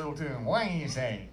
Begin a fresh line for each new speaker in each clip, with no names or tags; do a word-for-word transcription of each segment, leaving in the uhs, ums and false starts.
little tune. What do you say?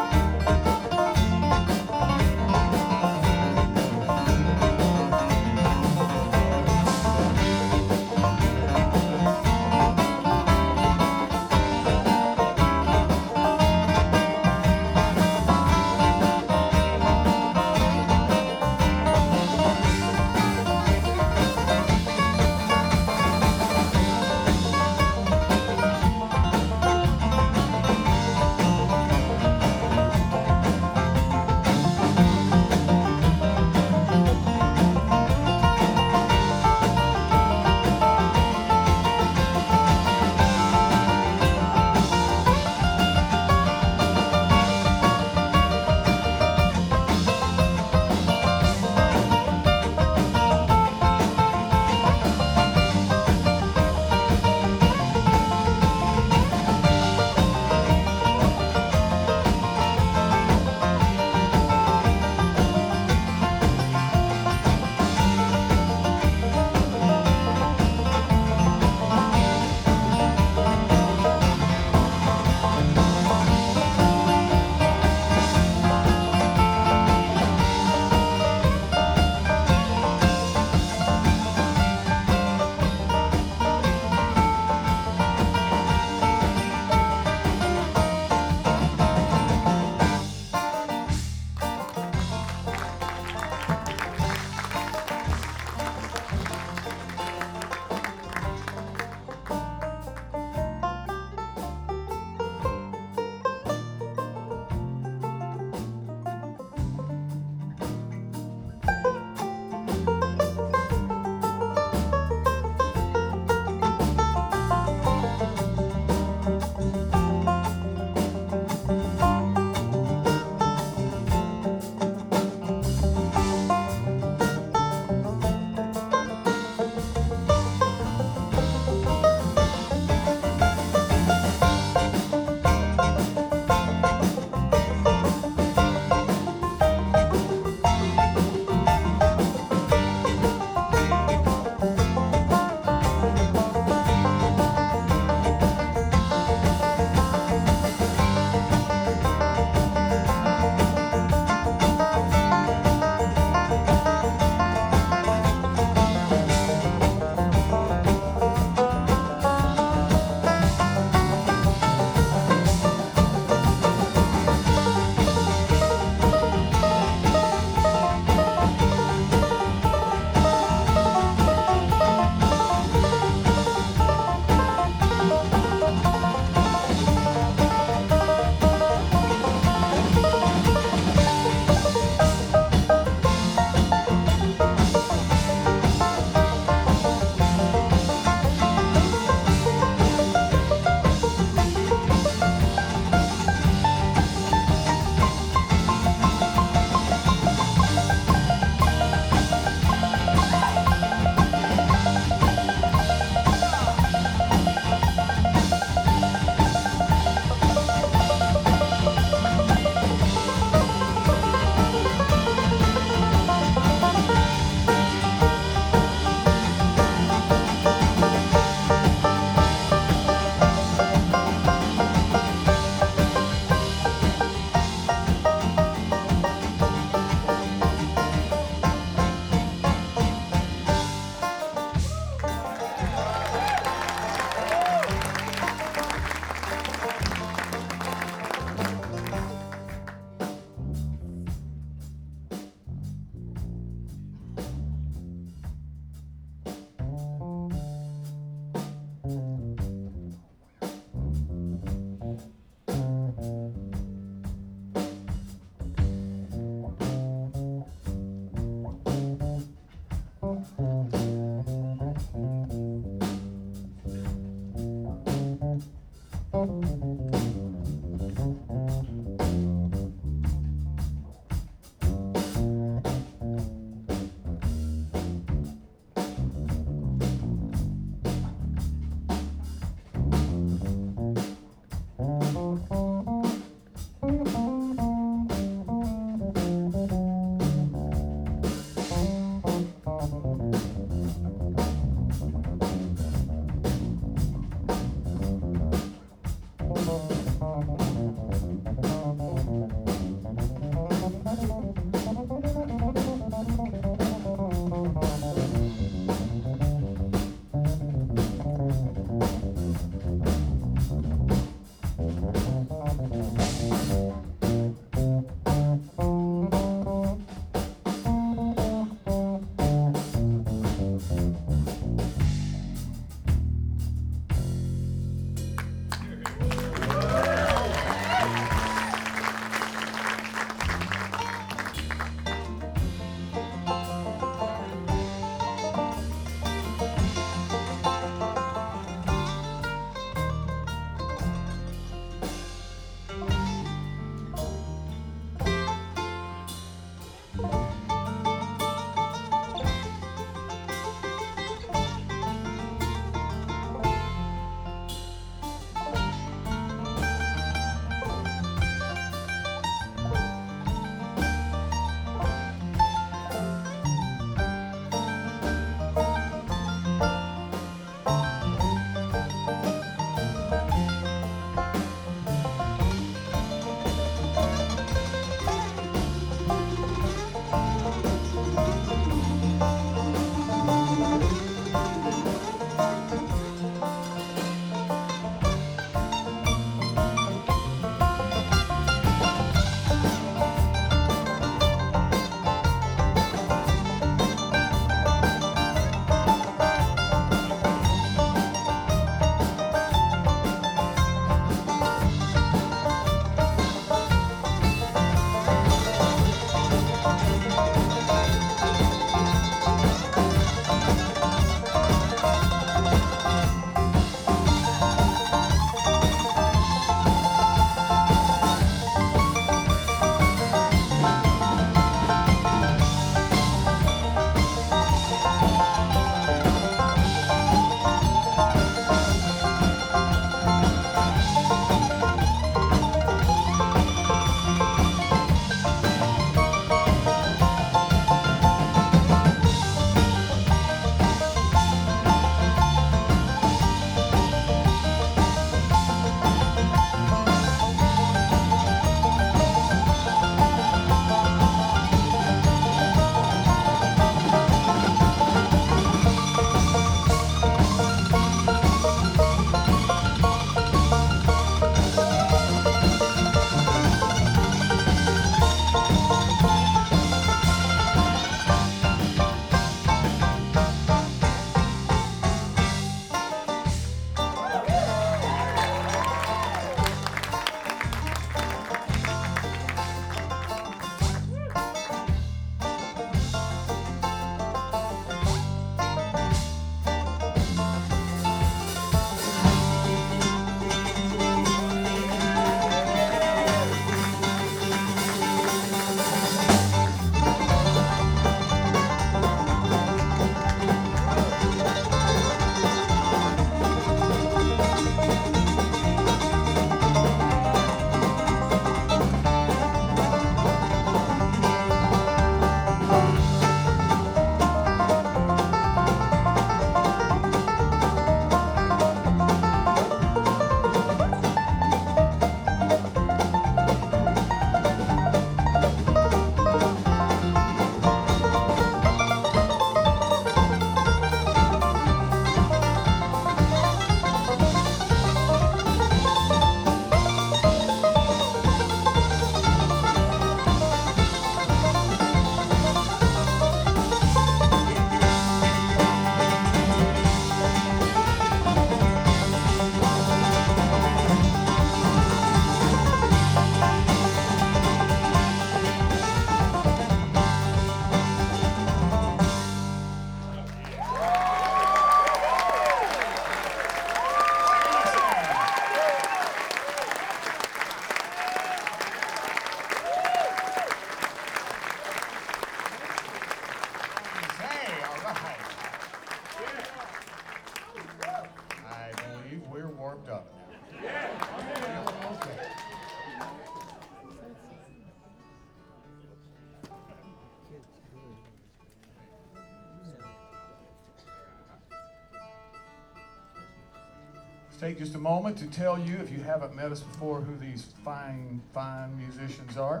Take just a moment to tell you, if you haven't met us before, who these fine, fine musicians are.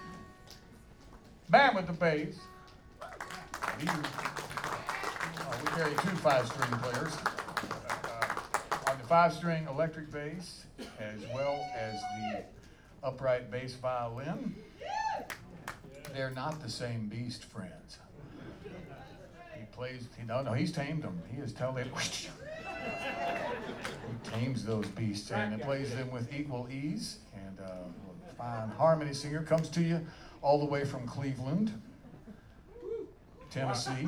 Man with the bass. These, uh, we carry two five-string players. Uh, on the five-string electric bass, as well as the upright bass violin. They're not the same beast, friends. He plays, he, no, no, he's tamed them. He is totally, he tames those beasts and he plays them with equal ease. And uh, a fine harmony singer comes to you all the way from Cleveland, Tennessee.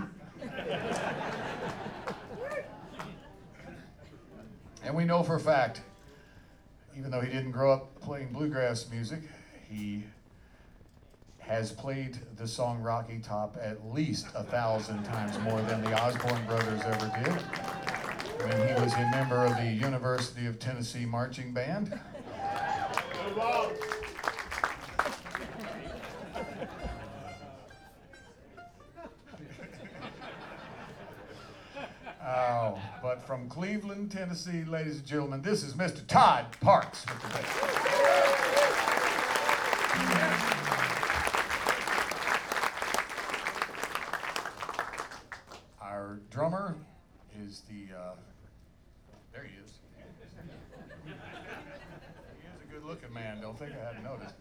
And we know for a fact, even though he didn't grow up playing bluegrass music, he has played the song Rocky Top at least a thousand times more than the Osborne brothers ever did. When he was a member of the University of Tennessee Marching Band. Oh, but from Cleveland, Tennessee, ladies and gentlemen, this is Mister Todd Parks with the bass. Our drummer is the, uh, there he is. He is a good-looking man, don't think I hadn't noticed.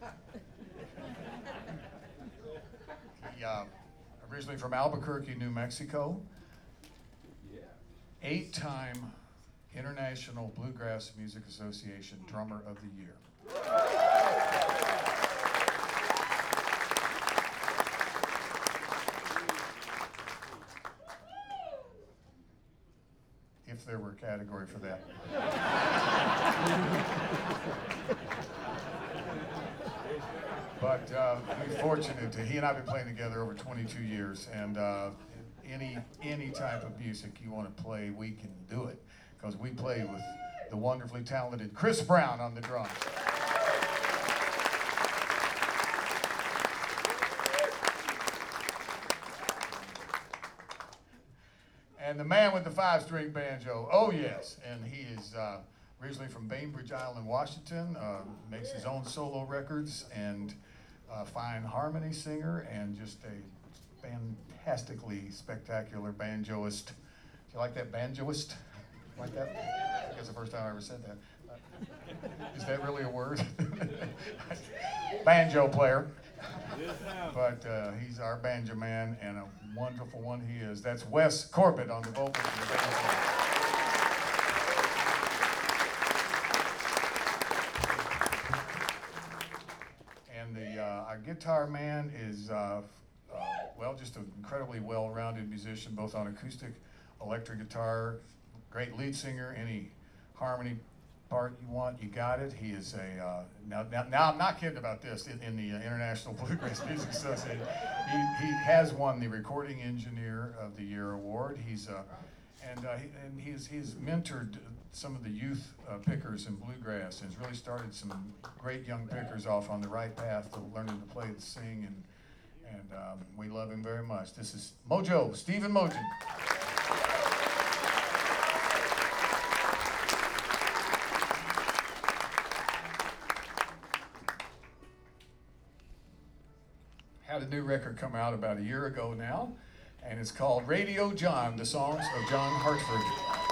He, uh, originally from Albuquerque, New Mexico. Eight-time International Bluegrass Music Association Drummer of the Year. If there were a category for that. But uh, we're fortunate to, he and I have been playing together over twenty-two years, and uh, any any type of music you want to play, we can do it, because we play with the wonderfully talented Chris Brown on the drums. And the man with the five-string banjo, oh yes, and he is uh, originally from Bainbridge Island, Washington, uh, makes his own solo records, and a fine harmony singer, and just a fantastically spectacular banjoist. Do you like that banjoist? Like that? I think that's the first time I ever said that. Uh, is that really a word? Banjo player. But uh, he's our banjo man, and a wonderful one he is. That's Wes Corbett on the vocals and the banjo. And the uh, our guitar man is, uh, uh, well, just an incredibly well-rounded musician, both on acoustic, electric guitar, great lead singer, any harmony part you want, you got it. He is a, uh, now, now, now I'm not kidding about this, in, in the uh, International Bluegrass Music Association, he, he has won the Recording Engineer of the Year award. He's, uh, and, uh, he, and he's, he's mentored some of the youth uh, pickers in bluegrass, and has really started some great young pickers off on the right path to learning to play and sing, and, and um, we love him very much. This is Mojo, Stephen Mojo. Had a new record come out about a year ago now, and it's called Radio John, the songs of John Hartford.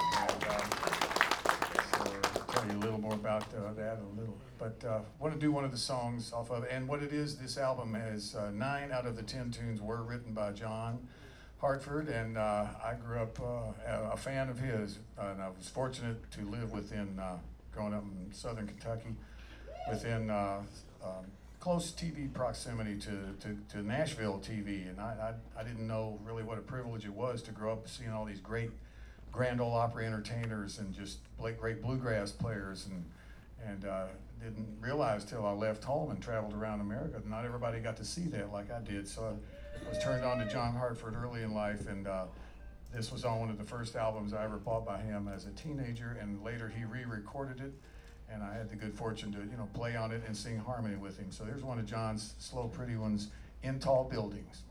And, um, so I'll tell you a little more about uh, that in a little. But I uh, want to do one of the songs off of it. And what it is, this album has uh, nine out of the ten tunes were written by John Hartford, and uh, I grew up uh, a fan of his, uh, and I was fortunate to live within, uh, growing up in southern Kentucky, within uh, um, close T V proximity to, to, to Nashville T V, and I, I, I didn't know really what a privilege it was to grow up seeing all these great Grand Ole Opry entertainers and just great bluegrass players, and and uh, didn't realize till I left home and traveled around America that not everybody got to see that like I did. So I was turned on to John Hartford early in life, and uh, this was on one of the first albums I ever bought by him as a teenager, and later he re-recorded it. And I had the good fortune to, you know, play on it and sing harmony with him. So here's one of John's slow, pretty ones, In Tall Buildings.